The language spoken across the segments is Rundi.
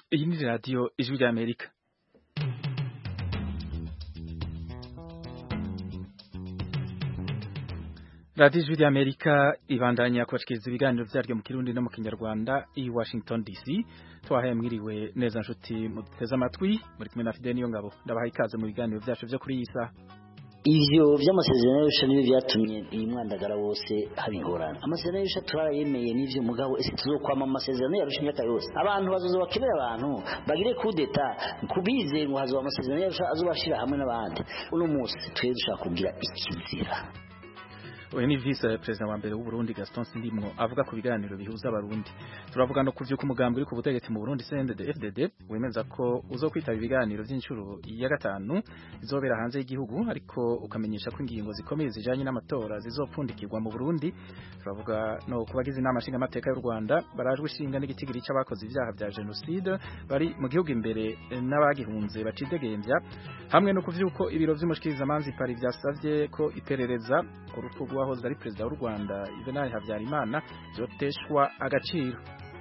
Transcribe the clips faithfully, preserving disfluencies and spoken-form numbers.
Iyi ni radiyo ijwi ry'Amerika. radiyo ijwi ry'Amerika ibandanya kubashikiriza ibiganiro vyaryo mu Kirundi no mu Kinyarwanda i Washington D C. Twahaye mwiriwe neza nshuti muteze amatwi muri kumwe na Fidel Niyongabo. Ndabaha ikaze mu biganiro vyacu vyo kuri iyi saha. Ivyo vy'amasezerano y'Arusha nibi vyatumye iyi mwandagara wose haba ingorane. Amasezerano y'Arusha turayemeye n'ivyo mugabo ese tuzokwama mu masezerano y'Arusha imyaka yose. Abantu bazozo bakenera abantu bagire kudeta kubize ngo hazoba amasezerano y'Arusha azobashira hamwe n'abandi. Uno munsi twe dushaka kugira ikizira. Uyu ni vice president wa mbere w'u Burundi Gaston Sindimwo avuga ku biganiro bihuza abarundi. Turavuga no kuvyuka umugambi uri ku butegetsi mu Burundi C N D D F D D wemeza ko uzokwitaba ibiganiro vy'inshuro ya gatanu izobera hanze y'igihugu ariko ukamenyesha ko ingingo zikomeye zijanye n'amatora zizopfundikirwa mu Burundi. Turavuga no kubagize inama nshinga amateka y'u Rwanda barajwe ishinga n'igitigiri c'abakoze ivyaha vya genocide bari mu gihugu imbere n'abagihunze bacidegembya hamwe no kuvyuko ibiro vy'umushikiriza manzi pari vyasavye ko iperereza ku rupfu wahoze ari president w'u Rwanda Juvenal Habyarimana zoteshwa agaciro.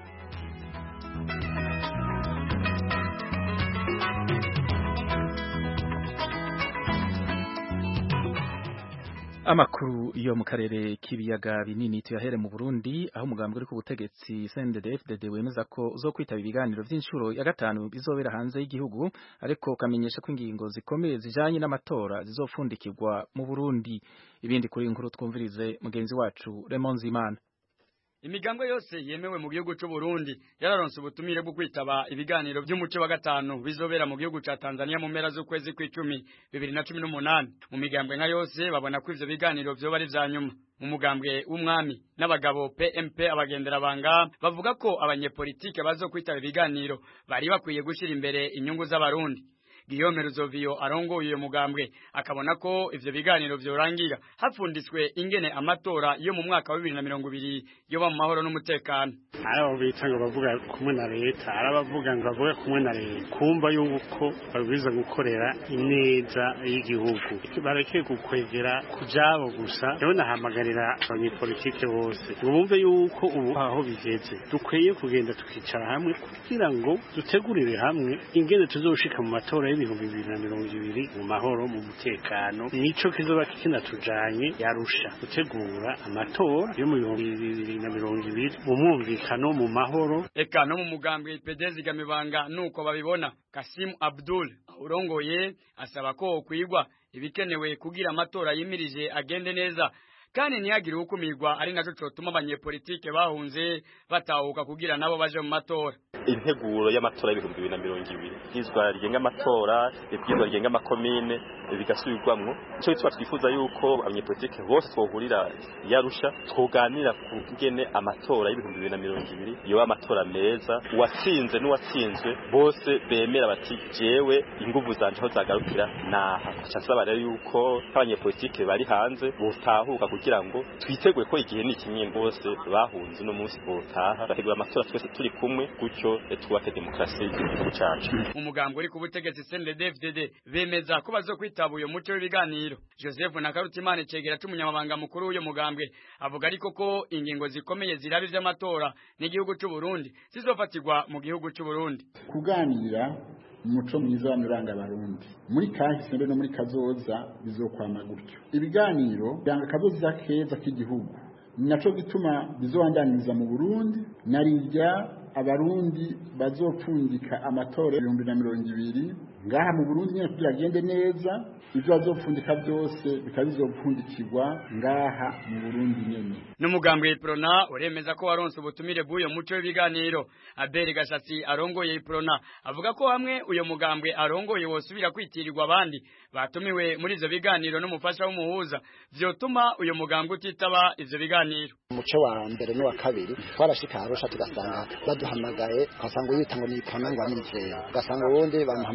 Amakuru yo mu karere k'ibiyaga binini tuyahere mu Burundi aho umugambi uri ku butegetsi C N D D F D D wemeza ko uzokwitaba ibiganiro vy'inshuro ya gatanu bizobera hanze y'igihugu ariko kamenyesha ko ingingo zikomeye zijanye n'amatora zizofundikirwa mu Burundi. Ibindi kuri inkuru twumvirize mugenzi wacu Raymond Zimana. Imigambwe yose yemewe mu gihugu c'u Burundi yararonse ubutumire bwo kwitaba ibiganiro by'umuce wa gatanu bizobera mu gihugu ca Tanzania mu mpera z'ukwezi kw'icumi bibiri na cumi n'umunani. Mu migambwe nka yose babona ko ivyo biganiro vyoba ari vya nyuma. Mu mugambwe w'umwami n'abagabo P M P abagendera banga bavuga ko abanyepolitike bazokwitaba ibiganiro bari bakwiye gushira imbere inyungu z'abarundi. Guillaume Ruzovio arongoye uyo mugambwe akabona ko ivyo biganiro vyorangira hapfunditswe ingene amatora yo mu mwaka wa bibiri na mirongo ibiri yoba mu mahoro n'umutekano. Abo bita ngo bavuga kumwe na leta arabavuga ngo bavuga kumwe na leta kumva yuko babwiza gukorera ineza y'igihugu barekeye gukwegera kujabo gusa rero nahamagarira abanyepolitike bose ngo bumve yuko ubu aho bigeze dukwiye kugenda tukicara hamwe kugira ngo dutegurire hamwe ingene tuzoshika mu matora y'ibihumbi bibiri na mirongo ibiri mu mahoro mu mutekano. Nico kizoba kinatujanye yarusha gutegura amatora yo mu bihumbi bibiri na mirongo ibiri mu mwumvikano mu mahoro. Eka no mu mugambwe P D zigamibanga nuko babibona. Kasim Abdul urongoye asaba ko kwigwa ibikenewe kugira amatora yimirije agende neza kandi ntiyagire ukumirwa ari naco cotuma abanyepolitike bahunze batahuka kugira nabo baje mu matora. Integuro y'amatora y'ibihumbi bibiri na mirongo ibiri izwa rigenga amatora ibyizwa rigenga amakomine bigasubirwamwo cyo bitwa twifuza yuko abanyepolitike bose twohurira yarusha twoganira ku ngene amatora y'ibihumbi bibiri na mirongo ibiri yo amatora meza uwatsinze n'uwatsinzwe bose bemera bati jewe inguvu zanje aho zagarukira naha cyasaba rero yuko abanyepolitike bari hanze botahuka kugira ngo twiteguye ko igihe ni kimwe bose bahunze no munsi botaha bategura amatora twese turi kumwe gutyo twubake demokrasi y'igihugu cyacu. Umugambo uri ku butegetsi C N D D F D D bemeza ko bazokwitaba uyo muco w'ibiganiro. Joseph Nakarutimana cegera c'umunyamabanga mukuru w'uyo mugambwe avuga ariko ko ingingo zikomeye zirabi vy'amatora n'igihugu c'u Burundi zizofatirwa mu gihugu c'u Burundi. Kuganira umuco mwiza w'amuranga abarundi muri kahise no muri kazoza bizokwama gutyo. Ibiganiro byanga kazoza keza k'igihugu naco gituma bizobandaniza mu Burundi narirya abarundi bazopfundika amatora y'ibihumbi na mirongo ibiri ngaha mu Burundi nyene kugira agende neza ivyo bazopfundika byose bikabizopfundikirwa ngaha mu Burundi nyene. N'umugambwe Iprona uremeza ko waronse ubutumire bw'uyo muco w'ibiganiro. Abel Gashatsi arongoye Iprona avuga ko hamwe uyo mugambwe arongoye wosubira kwitirirwa abandi batumiwe muri ivyo biganiro n'umufasha w'umuhuza vyotuma uyo mugambwe utitaba ivyo biganiro. Umuco wa mbere no wa kabiri twarashika Arusha tugasanga baduhamagaye ugasanga uyita ngo ni Iprona ngo amizeye ugasanga wundi bamuhamagaye ngo ni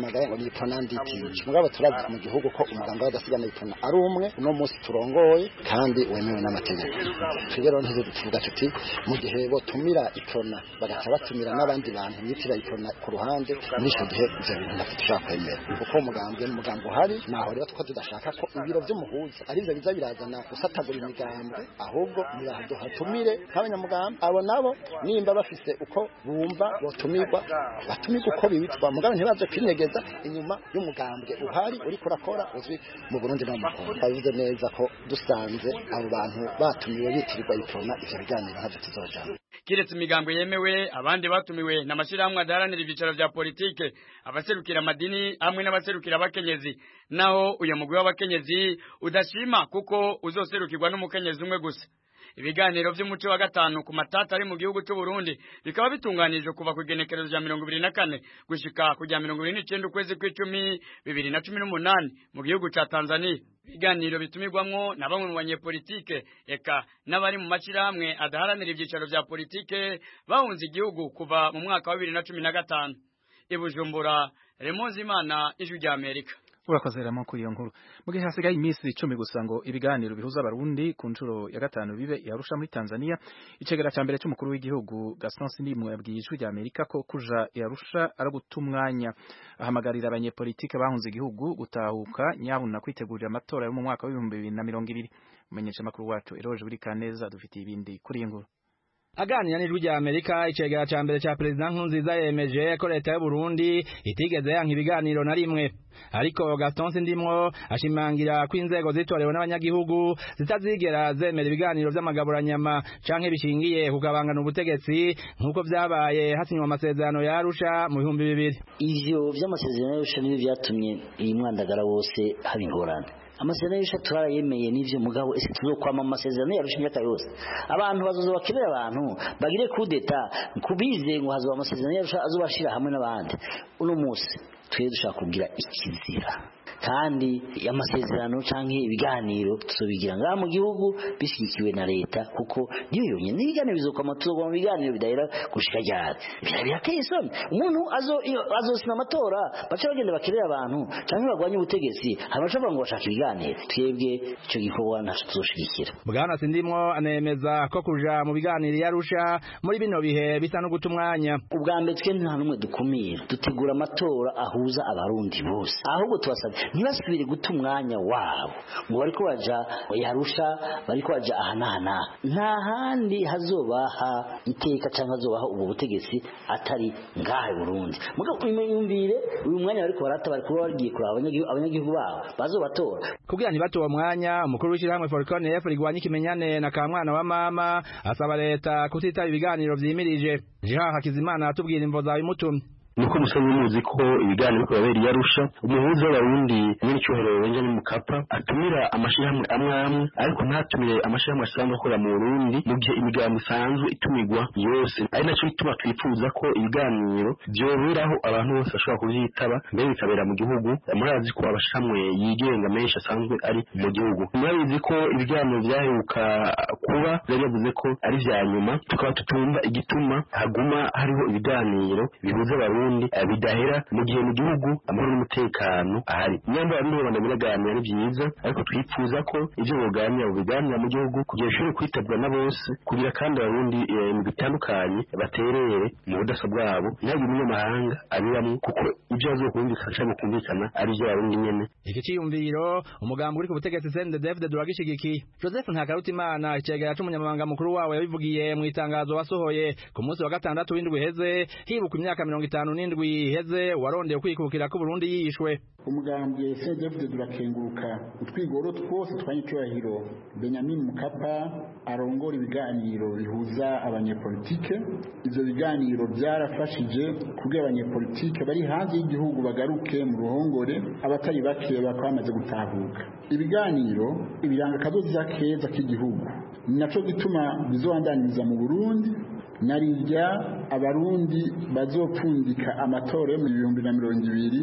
ipona nditici mugabo turazi mu gihugu ko umuganga w'adasigana ipona ari umwe uno munsi turongoye kandi wemewe n'amategeko tugero ntizo tuvuga tuti mu gihe botumira ipona bagaca batumira n'abandi bantu nyitira ipona ku ruhande muri icyo gihe ivyo bintu ntafite ushaka kwemera kuko umugambwe n'umugambo uhari naho rero tuko tudashaka ko ibiro vy'umuhuza ari byo biza birazana gusatagura imigambwe ahubwo niraho hatumire nk'abanyamugambo abo nabo nimba bafise uko bumva botumirwa batumirwa uko bibitwa mugabo ntibaze kwinyegeza inyuma y'umugambwe uhari uri kurakora uzwi mu Burundi no mu Kongo bavuze neza ko dusanze abo bantu batumiwe bitirirwa ipona ivyo biganiro ntabyo tuzojana kiretse imigambwe yemewe abandi batumiwe n'amashirahamwe adaharanira ibyicaro vya politike abaserukira amadini hamwe n'abaserukira abakenyezi naho uyu mugwi w'abakenyezi udashima kuko uzoserukirwa n'umukenyezi umwe gusa ibiganiro vy'umuco wa gatanu ku matata ari mu gihugu cy'u Burundi bikaba bitunganije kuva ku igenekerezo rya mirongo ibiri na kane gushika ku rya mirongo ibiri n'icenda ukwezi kw'icumi bibiri na cumi n'umunani mu gihugu ca Tanzania ibiganiro bitumirwamwo na bamwe mu banyepolitike eka n'abari mu mashirahamwe adaharanira ivyicaro vya politike bahunze igihugu kuva mu mwaka wa bibiri na cumi na gatanu i Bujumbura Remonzi Imana ijwi rya Amerika. Urakoze ramo kuri iyo nkuru mu gihe hasigaye iminsi icumi gusa ngo ibiganiro bihuza abarundi ku nshuro ya gatanu bibe yarusha muri Tanzania icegera ca mbere c'umukuru w'igihugu Gaston Sindimwe yabwiye ijwi rya Amerika ko kuja yarusha ari gutumwanya ahamagarira abanyepolitike bahunze igihugu gutahuka nyabuna kwitegurira amatora yo mu mwaka wa ibihumbi bibiri na mirongo ibiri umenyesha makuru wacu Eroje buri kaneza dufitiye ibindi kuri iyi nkuru. Aganira n'ijwi rya Amerika icegera ca mbere ca President Nkurunziza yemeje ko leta y'u Burundi itigeze yanka ibiganiro na rimwe ariko Gaston Sindimwo ashimangira ko inzego zitorewe n'abanyagihugu zitazigera zemera ibiganiro vy'amagaburanyama canke bishingiye kugabangana ubutegetsi nkuko vyabaye hasinywa amasezerano ya Arusha mu bihumbi bibiri. Ivyo vy'amasezerano ya Arusha niyo vyatumye iyi mwandagara wose haba ingorane. Amasezerano y'Arusha turayemeye n'ivyo mugabo ese tuzokwama amasezerano y'Arusha imyaka yose abantu bazoza bakebera abantu bagire kudeta kubize ngo hazoba amasezerano y'Arusha azobashira hamwe n'abandi uno munsi twe dushaka kugira ikizira kandi amasezerano canke ibiganiro tuzobigira ngaha mu gihugu bishikiwe na leta kuko niyo yonyene ibiganiro bizokama tuzogwa mu biganiro bidahera gushika ryari birateye isoni umuntu azo azosina amatora baca bagenda bakirera abantu canke bagwanye ubutegetsi hamaca bavuga ngo bashaka ibiganiro twebwe ico gikorwa ntaco tuzoshigikira. Bwana Sindimwo anemeza ko kuja mu biganiro yarusha muri bino bihe bisa no gutumwanya ubwa mbere twe nta numwe dukumira dutegura amatora ahuza abarundi bose ahubwo tubasabye ntibasubire guta umwanya wabo ngo bariko baja yarusha bariko baja ahanahana nta handi hazobaha iteka canke hazobaha ubu butegetsi atari ngahe Burundi mugabo imyumvire uyu mwanya bariko barata bariko bagiye kuraba abanyagihugu abanyagihugu babo bazobatora kugira ntibatowe mwanya umukuru w'ishyirahamwe Forcon F rigwanya ikimenyane na kamwana wa mama asaba leta kutitaba ibiganiro vyimirije Jean Hakizimana atubwira imvo za bimutumye nuko musanzwe muzi ko ibiganiro kubabera yarusha umuhuza w'abarundi n'icyohero Benjamin Mkapa atumira amashirahamwe amwe amwe ariko ntatumire amashirahamwe asanzwe akora mu Burundi mu gihe imigambo isanzwe itumigwa yose ari naco bituma twifuza ko ibiganiro byoberaho abantu bose bashobora kuvyitaba mbere bikabera mu gihugu murazi ko abashamwe yigenga menshi asanzwe ari mu gihugu murabizi ko ibiganiro vyaheruka kuba byavuze ko ari vya nyuma tukaba tutumva igituma haguma hariho ibiganiro bihuza abarundi bidahera mu gihe mu gihugu amahoro n'umutekano ahari nyamba bamwe bana biraganira ari byiza ariko twifuza ko ivyo boganira biganira mu gihugu kugira shuri kwitabwa na bose kugira kandi abarundi mu bitandukanye baterere mu budasa bwabo ntabwo mu mahanga abiramo kuko ivyo bazokumvikana cyangwa kumvikana ari byo abarundi nyene. Iki ciyumviro umugambo uri ku butegetsi C N D D F D D uragishigikiye. Joseph Ntakarutimana icegera c'umunyamabanga mukuru wawe yabivugiye mu itangazo wasohoye ku munsi wa gatandatu w'indwi heze hibuka imyaka mirongo itanu n'indwi heze warondeye kwikukira ko Burundi yishwe. Umugambwe C N D D F D D urakenguruka utwigoro twose twanyicurahiro Benjamin Mkapa arongora ibiganiro bihuza abanyepolitike. Ivyo biganiro byarafashije kugira abanyepolitike bari hanze y'igihugu bagaruke mu ruhongore abatari bake bakamaze gutahuka. Ibiganiro ibiranga kazoza keza k'igihugu naco gituma bizobandaniza mu Burundi narirya abarundi bazopfundika amatora yo mu bihumbi na mirongo ibiri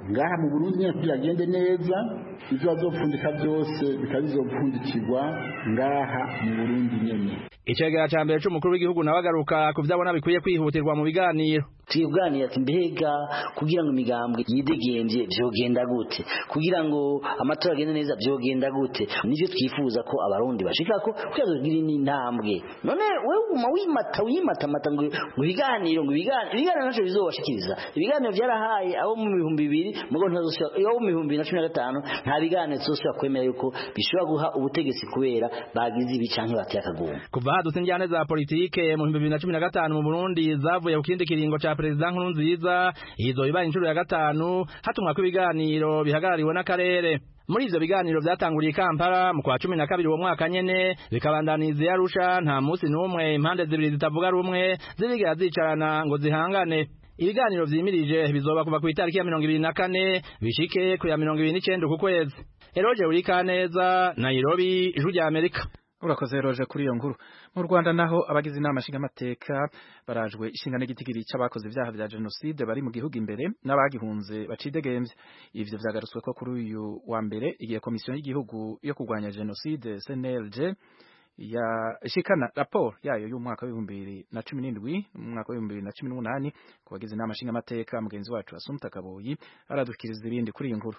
ngaha mu Burundi nyine kugira agende neza ivyo bazopfundika byose bikabizopfundikirwa ngaha mu Burundi nyene. Icegera ca mbere c'umukuru w'igihugu nawe agaruka ku vyabona bikwiye kwihutirwa mu biganiro. Twibwanira ati mbega kugira ngo imigambwe yidegemvye vyogenda gute, kugira ngo amatora agende neza vyogenda gute, nivyo twifuza ko abarundi bashikako kuyazogira n'intambwe. None wewe uguma wimata wimata mata ngo ibiganiro ngo ibiganiro ibiganiro naco bizobashikiriza ibiganiro vyarahaye abo mu bihumbi bibiri mugo ntazosubira iyo mu bihumbi bibiri na cumi na gatanu nta biganiro tuzosubira kwemera yuko bishobora guha ubutegetsi kubera bagize ibi canke bateye akaguma. Kuva hadutse injyane za politike mu bihumbi bibiri na cumi na gatanu mu Burundi zavuye ku kindi kiringo ca Perezida Nkurunziza izo ibaye inshuro ya gatanu hatumwa ko ibiganiro bihagarariwe n'akarere. Muri ivyo biganiro vyatanguriye Kampala mu kwa cumi na kabiri uwo mwaka nyene bikabandaniza Arusha nta musi n'umwe impande zibiri zitavuga rumwe zibigera zicarana ngo zihangane. Ibiganiro vyimirije bizoba kuva ku itariki ya mirongo ibiri na kane bishike ku ya mirongo ibiri n'icenda ku kwezi. Eroje Urikaneza, Nairobi, Ijwi rya Amerika. Urakoze Roje kuri iyo nkuru. Mu Rwanda naho abagize inama nshingamateka barajwe ishingano gitigiri c'abakoze ivyaha vya genocide bari mu gihugu imbere n'abagihunze bacidegemvye. Ivyo vyagarutswe ko kuri uyu wa mbere igihe komisiyo y'igihugu yo kurwanya genocide C N L G ya shikana raporo yayo y'umwaka w'ibihumbi bibiri na cumi n'indwi umwaka w'ibihumbi bibiri na cumi n'umunani ku bagize inama nshingamateka. Mugenzi wacu Asumta Kaboyi aradukiriza ibindi kuri iyi nkuru.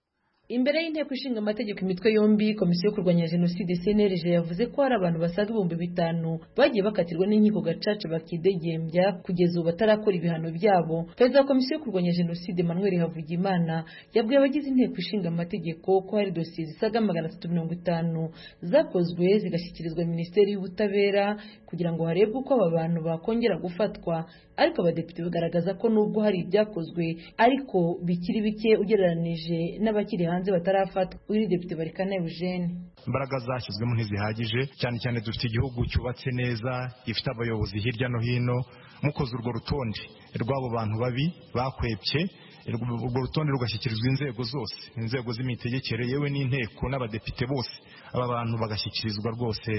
Imbere y'inteko ishinga amategeko imitwe yombi komisiyo yo kurwanya genocide C N L G yavuze ko hari abantu basaga ibihumbi bitanu bagiye bakatirwa n'inkiko gacaca bakidegembya kugeza ubu batarakora ibihano byabo. Perezida wa komisiyo yo kurwanya genocide Emmanuel Havugimana yabwiye abagize inteko ishinga amategeko ko hari dosiye zisaga magana atatu mirongo itanu zakozwe zigashyikirizwa Minisiteri y'Ubutabera kugira ngo harebwe uko aba bantu bakongera gufatwa, ariko abadepite bagaragaza ko nubwo hari ibyakozwe ariko bikiri bike ugereranije n'abakiri hanze batarafatwa. Uri Depite Barikana Eugene. Imbaraga zashyizwemo ntizihagije cyane cyane dufite igihugu cyubatse neza gifite abayobozi hirya no hino. Mukoze urwo rutonde rw'abo bantu babi bakwepye urwo rutonde rugashyikirizwa inzego zose, inzego z'imitegekere yewe n'inteko n'abadepite bose, aba bantu bagashyikirizwa rwose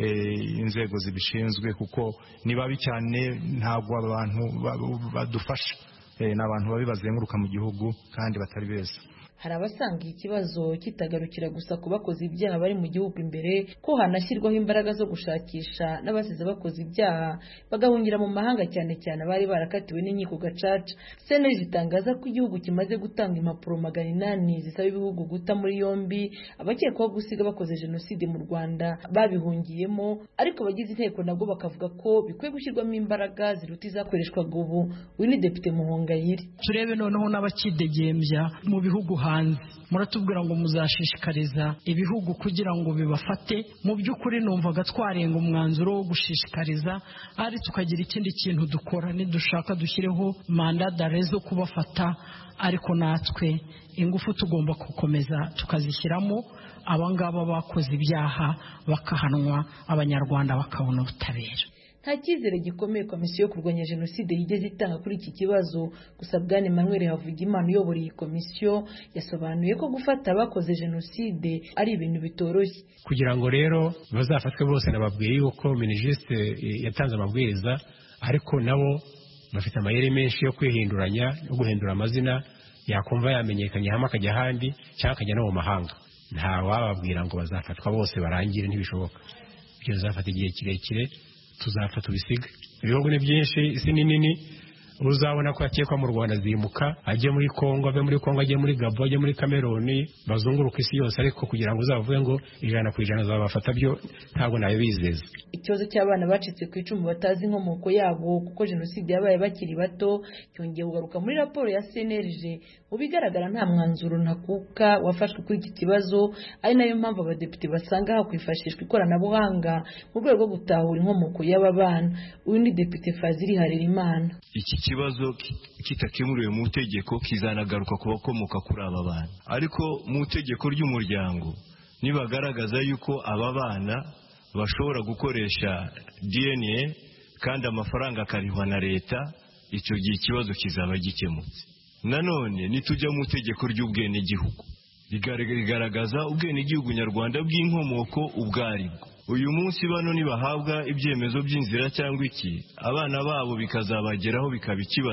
inzego zibishinzwe kuko ni babi cyane, ntabwo abantu badufasha, n'abantu babi bazenguruka mu gihugu kandi batari beza. Hari abasanga ikibazo kitagarukira gusa ku bakoze ibyaha bari mu gihugu imbere ko hanashyirwaho imbaraga zo gushakisha n'abasize bakoze ibyaha bagahungira mu mahanga cyane cyane abari barakatiwe n'inkiko gacaca. C N L G itangaza ko igihugu kimaze gutanga impapuro magana inani zisaba ibihugu guta muri yombi abakekwaho gusiga bakoze genocide mu Rwanda babihungiyemo, ariko abagize inteko nabwo bakavuga ko bikwiye gushyirwamo imbaraga ziruta izakoreshwaga ubu. Uyu ni Depite Muhongayire. Turebe noneho n'abakidegembya mu bihugu hanze, muratubwira ngo muzashishikariza ibihugu kugira ngo bibafate. Mu by'ukuri numvaga twarenga umwanzuro wo gushishikariza, ari tukagira ikindi kintu dukora, nidushaka dushyireho manda d'arrêt zo kubafata, ariko natwe ingufu tugomba gukomeza tukazishyiramo abangaba bakoze ibyaha bakahanwa, abanyarwanda bakabona ubutabera. Nta cyizere gikomeye komisiyo yo kurwanya genocide yigeze itanga kuri iki kibazo. Gusa Bwana Emmanuel Havugimana uyobora iyi komisiyo yasobanuye ko gufata abakoze genocide ari ibintu bitoroshye. Kugira ngo rero bazafatwe bose, nababwiye yuko Minijiste yatanze amabwiriza, ariko nabo bafite amayeri menshi yo kwihinduranya no guhindura amazina, yakumva yamenyekanye hamwe akajya ahandi cyangwa akajya no mu mahanga. Nta wababwira ngo bazafatwa bose barangire, ntibishoboka. Ibyo bizafata igihe kirekire, tuzafata ubisiga. Ibihugu ni byinshi, isi ni nini, uzabona ko yakekwa mu Rwanda zimuka ajye muri Kongo, abe muri Kongo ajye muri Gabon, ajye muri Cameroon, bazunguruka isi yose, ariko kugira ngo uzavuge ngo ijana ku ijana zabafata byo ntabwo nayo bizeza. Ikibazo cy'abana bacitse ku icumu batazi inkomoko yabo kuko genocide yabaye bakiri bato cyongeye kugaruka muri raporo ya C N L G. Mu bigaragara nta mwanzuro ntakuka wafashwe kuri iki kibazo, ari nayo mpamvu abadepite basanga hakwifashishwa ikoranabuhanga mu rwego rwo gutahura inkomoko y'aba bana. Uyu ni Depite Fazili Harerimana. Iki kibazo kitakemuriwe mu tegeko kizanagaruka ku bakomoka kuri aba bana, ariko mu tegeko ry'umuryango nibagaragaza yuko aba bana bashobora gukoresha D N A kandi amafaranga akarihwa na leta, icyo gihe ikibazo kizaba gikemutse. Nanone nitujya mu tegeko ry'ubwenegihugu rigaragaza ubwenegihugu nyarwanda bw'inkomoko ubwaribwo. Uyu munsi bano nibahabwa ibyemezo by'inzira cyangwa iki, abana babo bikazabageraho bikaba ikibazo,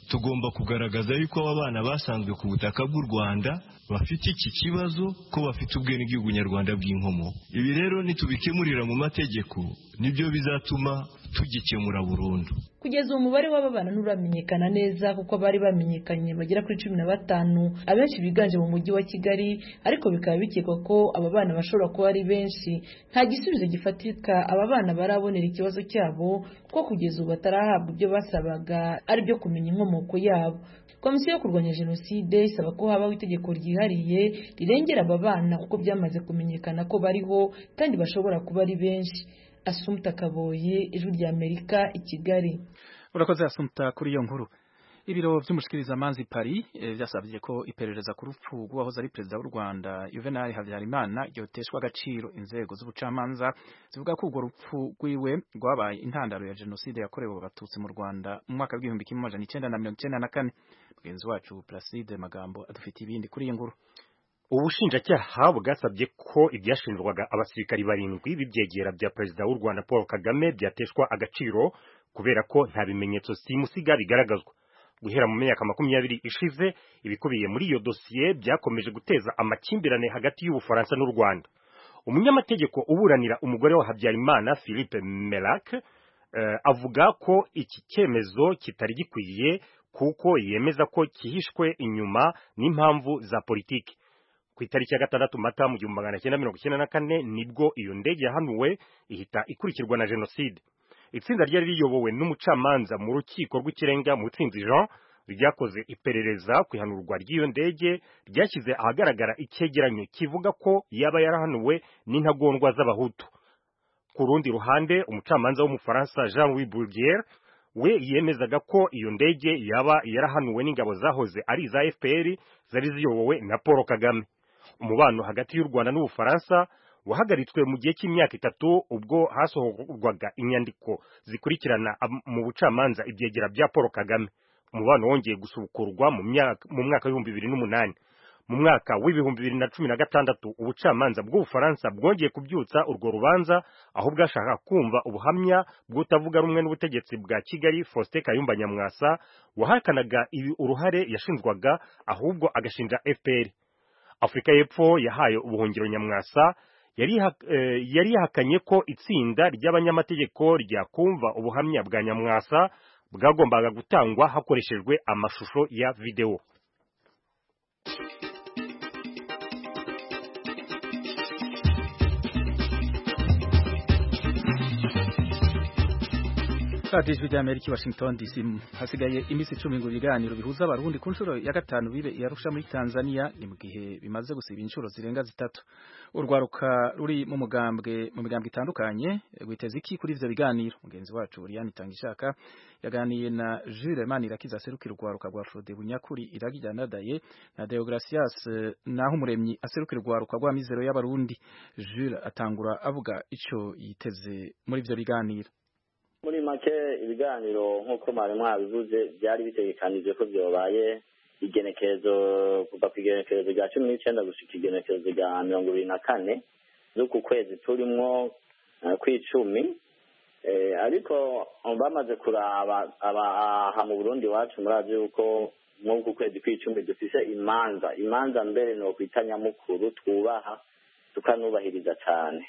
tugomba kugaragaza yuko aba bana basanzwe ku butaka bw'u Rwanda bafite iki kibazo, ko bafite ubwenegihugu nyarwanda bw'inkomo. Ibi rero nitubikemurira mu mategeko nibyo bizatuma tugikemura burundu. Kugeza umubare w'ababana nturamenyekana neza kuko bari bamenyekanye bagera kuri cumi na batanu, abenshi biganje mu mujyi wa Kigali, ariko bikaba bikekwa ko aba bana bashobora kuba ari benshi. Nta gisubizo gifatika aba bana barabonera ikibazo cyabo, kuko kugeza ubu batarahabwa ibyo basabaga ari byo kumenya inkomoko yabo. Komisiyo yo kurwanya Jenoside isaba ko habaho itegeko ryihariye rirengera aba bana kuko byamaze kumenyekana ko bariho kandi bashobora kuba ari benshi. Assumpta Kaboye, Ijwi rya Amerika, i Kigali. Urakoze Assumpta kuri iyo nkuru. Ibiro vy'umushikirizamanza Paris vyasavye ko iperereza ku rupfu rw'uwahoze ari perezida w'u Rwanda Juvenal Habyarimana ryoteshwa agaciro. Inzego z'ubucamanza zivuga ko urwo rupfu rwiwe rwabaye intandaro ya jenoside yakorewe abatutsi mu Rwanda mu mwaka w'igihumbi kimwe amajana icenda na mirongo icenda na kane. Mugenzi wacu Placide Magambo adufitiye ibindi kuri iyo nkuru. Ubushinjacyaha bwasabye ko ibyashinjwaga abasirikari barindwi b'ibyegera bya perezida w'u Rwanda Paul Kagame byateshwa agaciro kubera ko nta bimenyetso simusiga bigaragazwa. Guhera mu myaka makumyabiri ishize, ibikubiye muri iyo dosiye byakomeje guteza amakimbirane hagati y'Ubufaransa n'u Rwanda. Umunyamategeko uburanira umugore wa Habyarimana Philippe Melac uh, avuga ko iki cyemezo kitari gikwiye kuko yemeza ko kihishwe inyuma n'impamvu za politiki. Ku itariki ya gatandatu Mata mu gihumbi magana cyenda mirongo icyenda na kane nibwo iyo ndege yahanuwe ihita ikurikirwa na jenoside. Itsinda ryari riyobowe n'umucamanza mu rukiko rw'ikirenga Mutsinzi Jean ryakoze iperereza ku ihanurwa ry'iyo ndege, ryashyize ahagaragara icyegeranyo kivuga ko yaba yarahanuwe n'intagondwa z'abahutu. Ku rundi ruhande, umucamanza w'umufaransa Jean-Louis Bruguière we yemezaga ko iyo ndege yaba yarahanuwe n'ingabo zahoze ari za F P R zari ziyobowe na Paul Kagame. Umubano hagati y'u Rwanda n'Ubufaransa wahagaritswe mu gihe cy'imyaka itatu ubwo hasohorwaga inyandiko zikurikirana mu bucamanza ibyegera bya Paul Kagame. Umubano wongeye gusubukurwa mu myaka mu mwaka w'ibihumbi bibiri n'umunani. Mu mwaka w'ibihumbi bibiri na cumi na gatandatu ubucamanza bw'Ubufaransa bwongeye kubyutsa urwo rubanza, aho bwashaka kumva ubuhamya bw'utavuga rumwe n'ubutegetsi bwa Kigali Faustin Kayumba Nyamwasa wahakanaga ibi uruhare yashinjwaga, ahubwo agashinja F P R. Afrika y'Epfo yahaye ubuhungiro Nyamwasa, yari yari yahakanye ko itsinda ry'abanyamategeko ryakumva ubuhamya bwa Nyamwasa bwagombaga gutangwa hakoreshejwe amashusho ya video. Ijwi rya Amerika, Washington D C. Hasigaye imisi icumi ngo ibiganiro bihuza abarundi ku nshuro ya gatanu bibe yarusha muri Tanzania, ni mu gihe bimaze gusiba inshuro zirenga zitatu. Urwaruka ruri mu mugambwe mu migambwe itandukanye gwiteze iki kuri ivyo biganiro? Mugenzi wacu Oriane Tangishaka yaganiye na Jules Manirakiza aserukira urwaruka rwa Frode Bunyakuri Iragira Nadaye na Deogracias Nahumuremyi aserukira urwaruka rwa Mizero y'abarundi. Jules atangura avuga ico yiteze muri ivyo biganiro. Muri make ibiganiro nk'uko mwari mwabivuze byari bitegekanije ko byobaye igenekerezo kuva ku igenekerezo rya cumi n'icenda gushika igenekerezo rya mirongo ibiri na kane z'uku kwezi turimwo kw'icumi, ariko bamaze kuraba aha mu Burundi wacu murazi yuko mw'uku kwezi kw'icumi dufise imanza imanza mbere no kwita nyamukuru twubaha tukanubahiriza cane.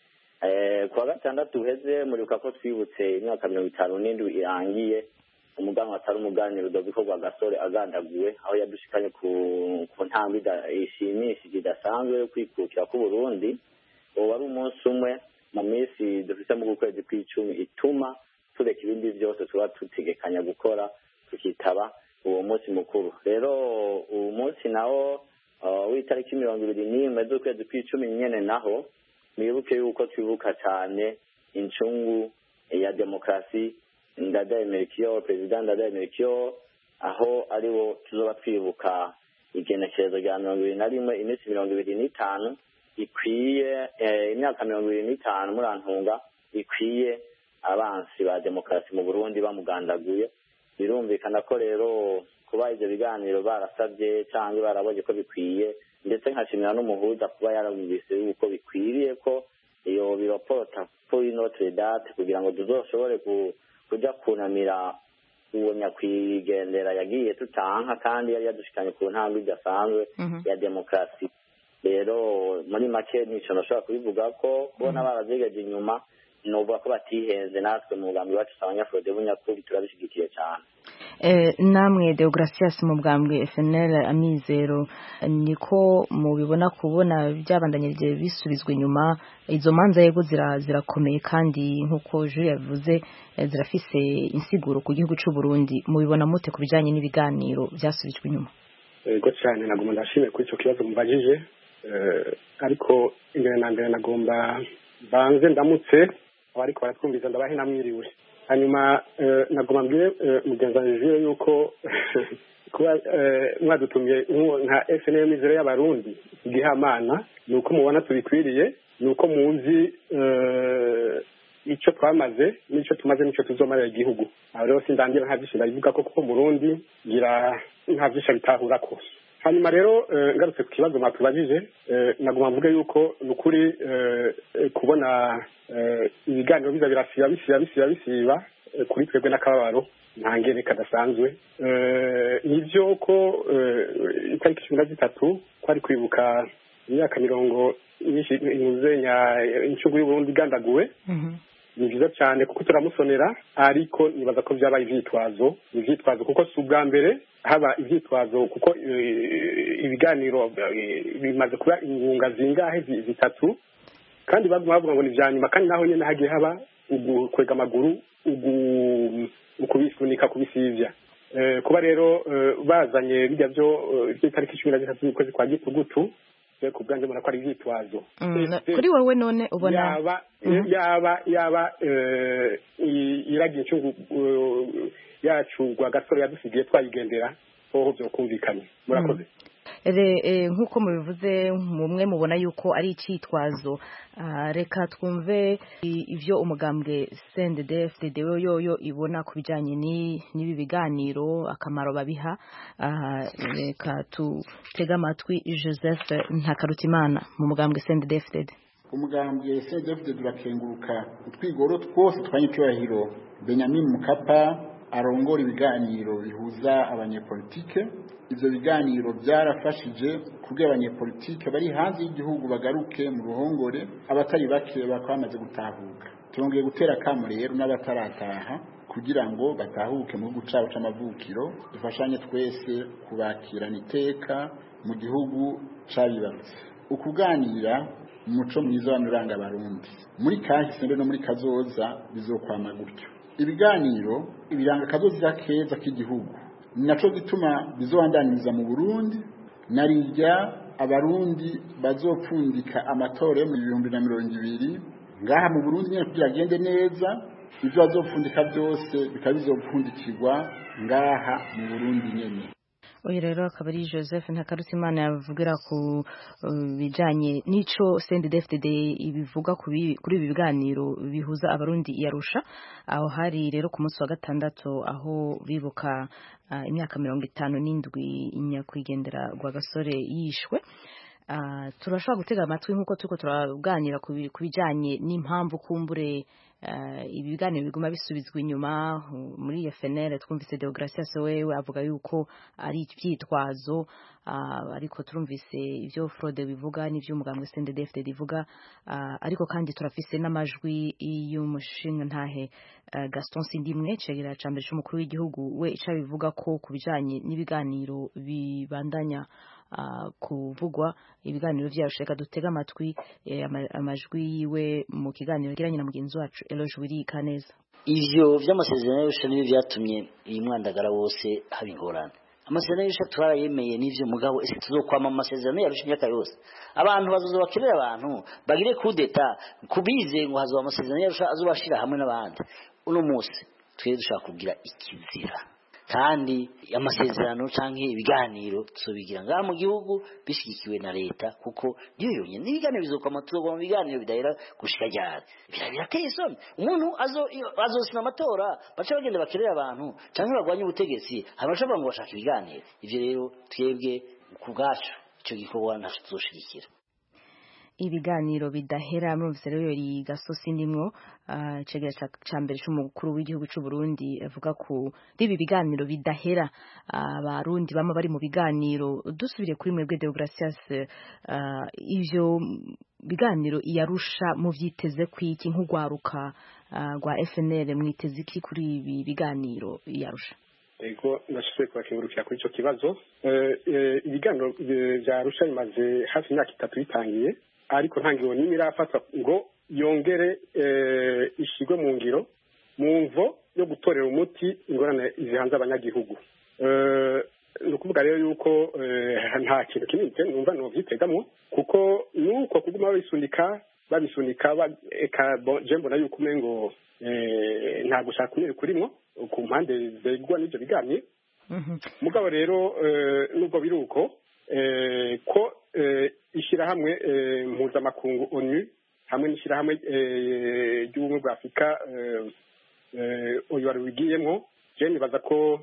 Kuwa gatandatu uheze muribuka ko twibutse imyaka mirongo itanu n'indwi irangiye umuganwa atari umuganiro Rudoviko Rwagasore agandaguwe, aho yadushikanye ku ku ntambwe ishimishije idasanzwe yo kwikukira ku Burundi. Uwo wari umunsi umwe mu minsi dufite mu kwezi kw'icumi ituma tureka ibindi byose tuba tutegekanya gukora tukitaba uwo munsi mukuru. Rero uwo munsi nawo w'itariki mirongo ibiri n'imwe z'ukwezi kw'icumi nyene naho mwibuke yuko twibuka cyane incungu ya demokrasi Ndadaye Melchior, President Ndadaye Melchior, aho ariwo tuzoba twibuka igenekerezo rya mirongo ibiri na rimwe iminsi mirongo ibiri n'itanu ikwiye imyaka mirongo ibiri n'itanu murantunga ikwiye abansi ba demokrasi mu Burundi bamugandaguye. Birumvikana ko rero kuba ivyo biganiro barasabye cyangwa barabonye ko bikwiye, ndetse nkashimira n'umuhuza kuba yarabumvise yuko bikwiriye ko iyo biropota kuri Notre Date kugira ngo tuzoshobore kuja kunamira uwo nyakwigendera yagiye tutanka kandi yari yadushikanye ku ntambwe idasanzwe ya demokarasi. Rero muri make nico nashobora kubivuga ko kubona barazegeje inyuma novuga ko batihenze, natwe mu mugambi wacu abanyafrode bunyakuri turabishigikiye cyane. Eh, namwe Deogracias mu bwambwe F N L Amizero niko mubibona kubona byabandanyirije bisubizwa inyuma, izo manza yego zira zirakomeye kandi nkuko Jules yavuze zirafise insiguro ku gihugu cy'u Burundi, mubibona mute kubijanye n'ibiganiro byasubijwe inyuma? Ego cyane nagomba ndashimye kuri icyo kibazo mubajije, ariko imbere na mbere nagomba banze ndamutse abariko baratwumviza ndabahe namwiriwe. Hanyuma nagomba mbwire mugenzi wanjye yuko kuba mwadutumye nka F N L Amizero y'abarundi igihamana nuko mubona tubikwiriye, nuko muzi icyo twamaze n'icyo tumaze n'icyo tuzomarira igihugu. Aho rero sindangira nta byinshi ndabivuga ko kuko Burundi ngira nta byinshi bitahura ko. Hanyuma rero ngarutse ku kibazo mwatubajije, nagomba mvuge yuko nukuri kubona ibiganiro biza birasiba bisiba bisiba bisiba kuri twebwe n'akababaro ntangere kadasanzwe. Nivyo ko itariki cumi na zitatu kwari kwibuka imyaka mirongo inuzenya incungu y'Uburundi igandaguwe. Ni byiza cyane kuko turamusonera, ariko nibaza ko byabaye ivyitwazo ivyitwazo kuko si ubwa mbere haba ivyitwazo, kuko ibiganiro bimaze kuba ingunga zingahe zitatu, kandi baguma bavuga ngo ni vya nyuma, kandi naho nyene hagiye haba ugukwega amaguru ukubisunika kubisivya. Kuba rero bazanye bijya byo itariki cumi na zitatu y'ukwezi kwa Gitugutu, ku bwanjye mbona ko ari ivyitwazo. Kuri wowe none ubona yaba yaba yaba iragiye incungu yacu gwa gasore yadusigiye twayigendera hoho byo kumvikanye. Murakoze. Ere nkuko mubivuze mumwe mubona yuko ari icitwazo, reka twumve ivyo umugambwe C N D D F D D yoyo ibona kubijanye ni nibi biganiro akamaro babiha. Reka tutega amatwi Joseph Ntakarutimana mu mugambwe C N D D F D D. Umugambwe C N D D F D D urakenguruka utwigoro twose twanyicubahiro Benjamin Mkapa arongora ibiganiro bihuza abanyepolitike. Ivyo biganiro byarafashije kugira abanyepolitike bari hanze y'igihugu bagaruke mu ruhongore, abatari bake bakwamaze gutahuka. Turongeye gutera kamo rero n'abatarataha kugira ngo batahuke mu gihugu cabo c'amavukiro, dufashanye twese kubakirana iteka mu gihugu cabibarutse. Ukuganira umuco mwiza w'amuranga abarundi muri kahise no muri kazoza bizokwama gutyo. Ibiganiro ibiranga kazoza keza k'igihugu naco gituma bizobandanyiriza mu Burundi, narijya abarundi bazopfundika amatora yo mu bihumbi na mirongo ibiri ngaha mu Burundi nyene kugira agende neza, ivyo bazopfundika byose bikabizopfundikirwa ngaha mu Burundi nyene. Oya rero akaba ari Joseph Ntakarutimana yavugira ku bijanye nico C N D D F D D ibivuga kuri ibi biganiro bihuza abarundi yarusha. Aho hari rero ku munsi wa gatandatu aho bibuka uh, imyaka mirongo itanu n'indwi inyakwigendera gwa gasore yishwe. Uh, turashobora gutega amatwi nkuko tuko turaganira ku bijanye n'impamvu kumbure uh, ibi biganiro biguma bisubizwa inyuma. Muri F N L twumvise Deogracias wewe avuga yuko ari ivyitwazo, uh, ariko turumvise ivyo Frode bivuga n'ivyo umugambwe C N D D F D D bivuga, uh, ariko kandi turafise n'amajwi y'umushinga ntahe uh, Gaston Sindimwe cegera cambere c'umukuru w'igihugu, we ica bivuga ko kubijanye n'ibiganiro bibandanya Uh, kuvugwa ibiganiro vyashaka dutega amatwi eh, amajwi yiwe mu kiganiro giranye na mugenzi wacu Eloge Wirika neza. Ivyo vy'amasezerano y'Arusha nibi vyatumye iyi mwandagara wose haba ingorane. Amasezerano y'Arusha turayemeye n'ivyo mugabo ese tuzokwama amasezerano y'Arusha imyaka yose. Abantu bazozo bakirera abantu bagire kudeta kubize ngo hazo amasezerano y'Arusha azobashira hamwe n'abandi. Uno munsi twe dushaka kugira ikizira, kandi amasezerano canke ibiganiro tuzobigira ngaha mu gihugu bishikiwe na leta, kuko niyo yonyene ibiganiro bizokoma tuzoba mu biganiro bidahera gushika ryari. Birateye isoni umuntu azo azosina amatora baca bagenda bakerera abantu canke bagwanye ubutegetsi hanyuma bavuga ngo bashaka ibiganiro. Ivyo rero twebwe ku bwacu ico gikorwa ntaco tuzoshigikira. ibiganiro bidahera murumvise rero yari gasosi ndimwo uh, cegera ca mbere c'umukuru w'igihugu c'u Burundi avuga ku ribi biganiro bidahera abarundi uh, bama bari mu biganiro dusubire kuri mwebwe Deogracias uh, ivyo biganiro iyarusha mu vyiteze kwiki nk'ugwaruka rwa uh, F N L mwiteze iki kuri ibi biganiro iyarusha? Ego ndashobora kubakengurukira kuri ico kibazo. Ibiganiro vya Arusha bimaze hafi imyaka itatu bitangiye, ariko nta ngiro n'imwe irafatwa ngo yongere ishigwe mu ngiro mu mvo yo gutorera umuti ingorane zihanze abanyagihugu. Ni ukuvuga rero yuko nta kintu kinini numva novyitegamwo, kuko nuko kuguma babisunika babisunika eka je mbona yuko umengo nta gushaka kumwe kurimwo ku mpande zegwa n'ibyo biganiro. Mugabo rero nubwo biruko ko ishyirahamwe mpuzamakungu ONU hamwe n'ishyirahamwe ry'ubumwe bwa Afurika uyu wari wigiyemwo, je nibaza ko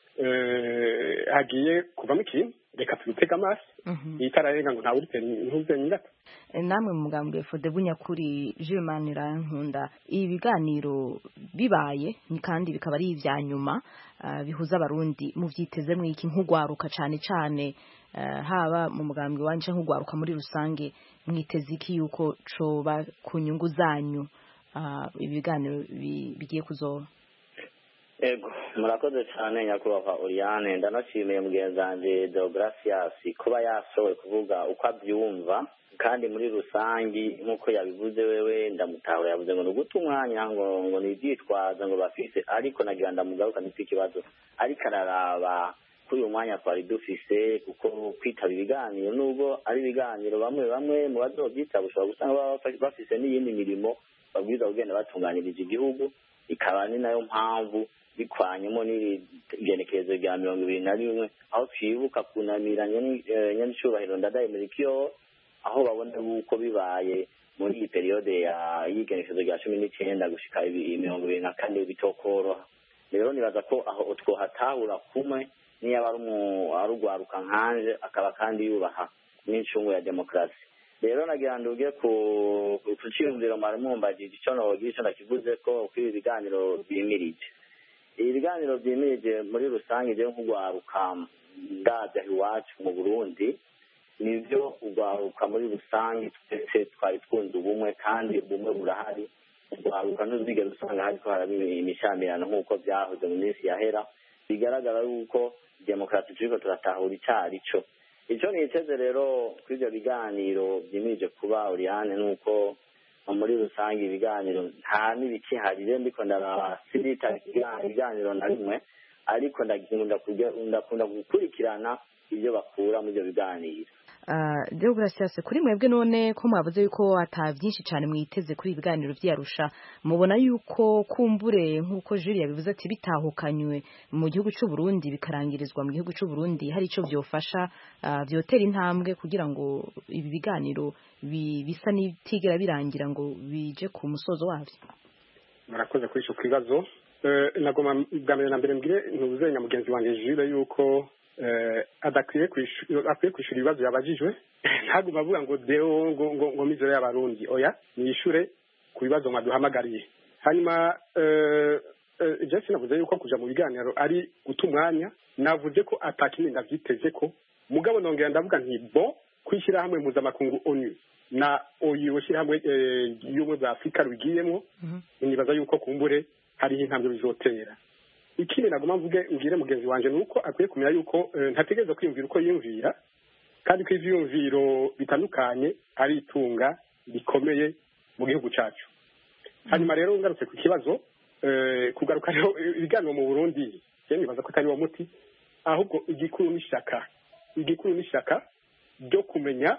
hagiye kuvamo ikintu, reka tubitega amaso itararenga ngo ntawe urite ntuze nyirata. Namwe mu mugambwe Fodebu nyakuri Jules Nkunda, ibi biganiro bibaye kandi bikaba ari ivya nyuma uh, bihuza abarundi mu vyiteze mwiki nk'ugwaruka cane cane uh, haba mu mugambwe wanje nk'ugwaruka muri rusange mwiteze iki yuko coba ku nyungu zanyu uh, ibi biganiro bigiye kuzoba? Ego murakoze cyane nyakubahwa Oriane, ndanashimiye mugenzi wanje Deogracias kuba yashoboye kuvuga uko abyumva, kandi muri rusangi nk'uko yabivuze wewe ndamutahura, yavuze ngo nuguta umwanya ngo ngo nibyitwaza ngo bafise, ariko nagira ndamugaruka n'iki kibazo ariko araraba kuri uyu mwanya twari dufise, kuko kwitaba ibiganiro nubwo ari ibiganiro bamwe bamwe mu bazobyita bushobora gusanga bafise n'iyindi mirimo babwiza kugenda batunganirije igihugu, ikaba ni nayo mpamvu bikwanyemo n'iri genekerezo rya mirongo ibiri na rimwe aho twibuka kunamira nyanicubahiro Ndadaye Melchior, aho babona uko bibaye muri iyi periode ya y'igenekerezo rya cumi n'icenda gushika mirongo ibiri na kane bitokoroha. Rero nibaza ko aho twohatahura kumwe niyo ari urwaruka nkanje akaba kandi yubaha n'incungu ya demokarasi. Rero nagira nduge ku kuciyumviro mwari mumbajije ico nogira ico ndakivuze ko kuri ibiganiro bimirije. Ibi biganiro byimirije muri rusange je nk'ugwaruka ndavya iwacu mu Burundi, nivyo ugwaruka muri rusange twese twari twunze ubumwe, kandi ubumwe burahari. Ugwaruka ntuzigera usanga hariko harabi imishamirano nk'uko vyahoze mu minsi yahera, bigaragara yuko demokarasi turiko turatahura icari co. Ico niteze rero kuri ivyo biganiro vyimirije kuba Oriane, nuko muri rusange ibiganiro nta n'ibikihari, ndiko ndaraba sirita ibiganiro na rimwe, ariko ndakunda gukurikirana ibyo bakura mu byo biganiro. Uh, Deogracias, kuri mwebwe none ko mwavuze yuko ata byinshi cyane mwiteze kuri ibiganiro vy'Arusha, mubona yuko kumbure nk'uko Jules yabivuze ati bitahukanywe mu gihugu cy'u Burundi bikarangirizwa mu gihugu cy'u Burundi, hari ico byofasha uh, vyotera intambwe kugira ngo ibi biganiro bi, bisa n'itigera birangira ngo bije ku musozo wavyo? Murakoze kuri ico kibazo. Uh, nagoma bwambere na mbere mbire ntuze nyamugenzi wanje Jules yuko eh adakwiye kwishura akwiye kwishura ibibazo yabajijwe, ntaguma avuga ngo deo ngo ngo, ngo mizero y'abarundi, oya niyishure ku bibazo mwaduhamagariye. Hanyuma eh je sinavuze yuko kuja mu biganiro ari guta umwanya, navuze ko atakindi ndavyiteze ko, mugabo nongera ndavuga nti bo kwishira hamwe mpuzamakungu ONU na oyo shira hamwe y'ubumwe bwa Afurika rwigiyemwo, nibaza yuko kumbure hari intambwe bizotera. Ikindi naguma mvuge ngire mugenzi wanje nuko akwiye kumenya yuko ntategereza kwiyumvira uko yiyumvira, kandi ko ivyumviro bitandukanye ari itunga bikomeye mu gihugu cacu. Hanyuma rero ngarutse ku kibazo kugaruka rero ibiganiro mu Burundi, je nibaza ko atari wo muti, ahubwo igikuru n'ishaka igikuru n'ishaka ryo kumenya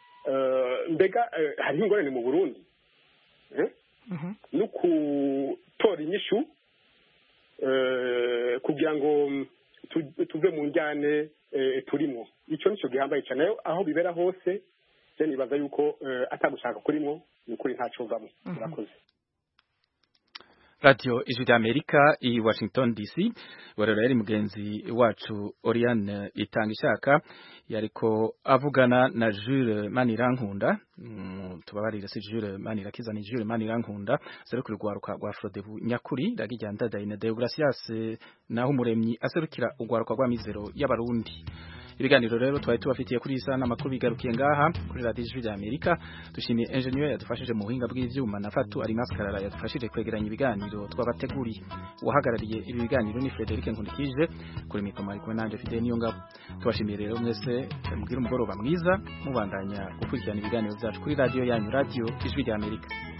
mbega hari ingorane mu Burundi no kutora inyishu kugira ngo tuve mu njyane turimo. Icyo nicyo gihambaye cyane, aho bibera hose je nibaza yuko atagushaka kurimo ni ukuri ntacyo vamo. Murakoze. Radio Ijwi ry'Amerika i Washington D C warero yari mugenzi wacu Oriane Itangishaka yariko avugana na Jules Manirankunda mm, tubabarira si Jules Manirakiza ni Jules Manirankunda serukira urwaruka rwa Frodebu nyakuri ragijyanda Daine Deogracias naho umuremyi aserukira urwaruka rwa Mizero y'abarundi. Ibiganiro rero twari tubafitiye kuri isa n'amakuru bigarukiye ngaha kuri Radio Ijwi ry'Amerika. Dushimiye engineer yadufashije mu buhinga bw'ivyuma na Fatu Alimas Karara yadufashije kwegeranya ibiganiro twabateguriye. Uhagarariye ibi biganiro ni Frederic Nkundikije kuri mikoro ari kumwe nanje Fidel Niyongabo. Tubashimiye rero mwese mugira umugoroba mwiza mubandanya gukurikirana ibiganiro byacu kuri radio yanyu Radio Ijwi ry'Amerika.